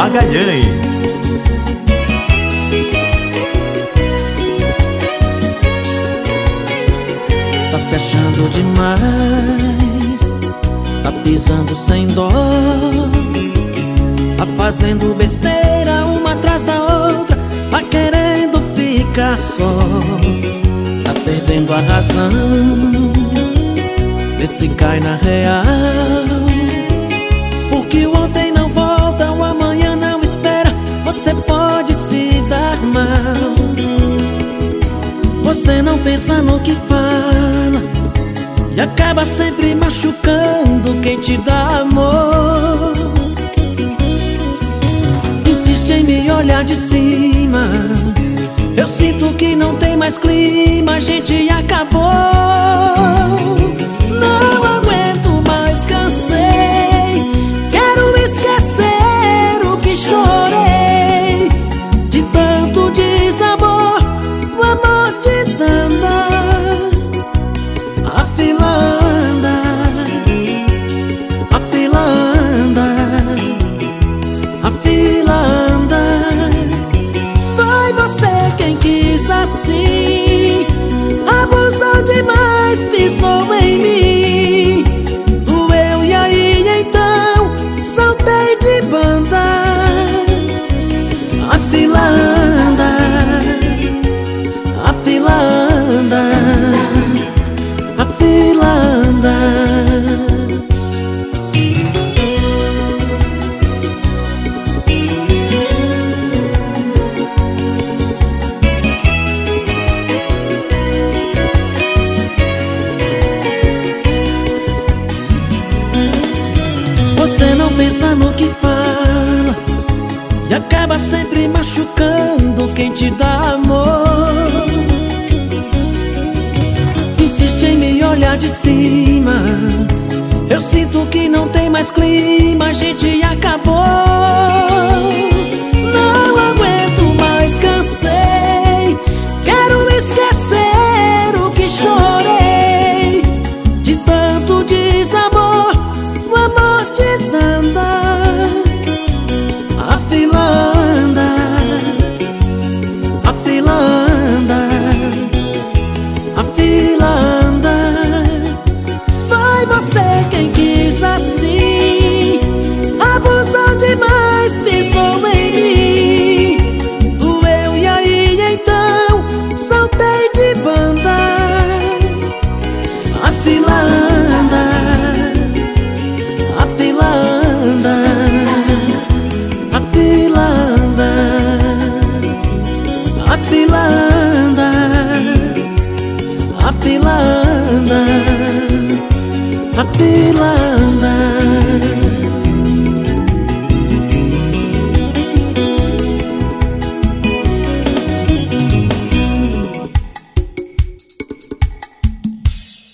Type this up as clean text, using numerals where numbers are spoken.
Magalhães. Tá se achando demais, tá pisando sem dó, tá fazendo besteira uma atrás da outra, tá querendo ficar só, tá perdendo a razão, vê se cai na real. Porque o ontem não volta, o amanhã não espera, você pode se dar mal. Você não pensa no que fala e acaba sempre machucando quem te dá amor. Insiste em me olhar de cima, eu sinto que não tem mais clima, a gente acabou. Não aguento mais, cansei, quero esquecer o que chorei. De tanto desamor, o amor desanda, a fila anda, a fila anda, a fila anda. Foi você quem quis assim, abusou demais, pisou em mim, doeu e aí então saltei de banda. A fila anda, a fila anda, a fila anda. Você não pensa no que fala e acaba sempre machucando quem te dá amor. Insiste em me olhar de cima, eu sinto que não tem mais clima, a gente acabou. Não aguento mais, cansei, quero esquecer o que chorei. De tanto desamor, o amor desanda, a fila anda, a fila anda, a fila anda. Foi você quem quis assim, abusou demais, pisou em mim, doeu e aí então saltei de banda. A fila anda, a fila anda, a fila anda, a fila anda, a fila anda, a fila anda.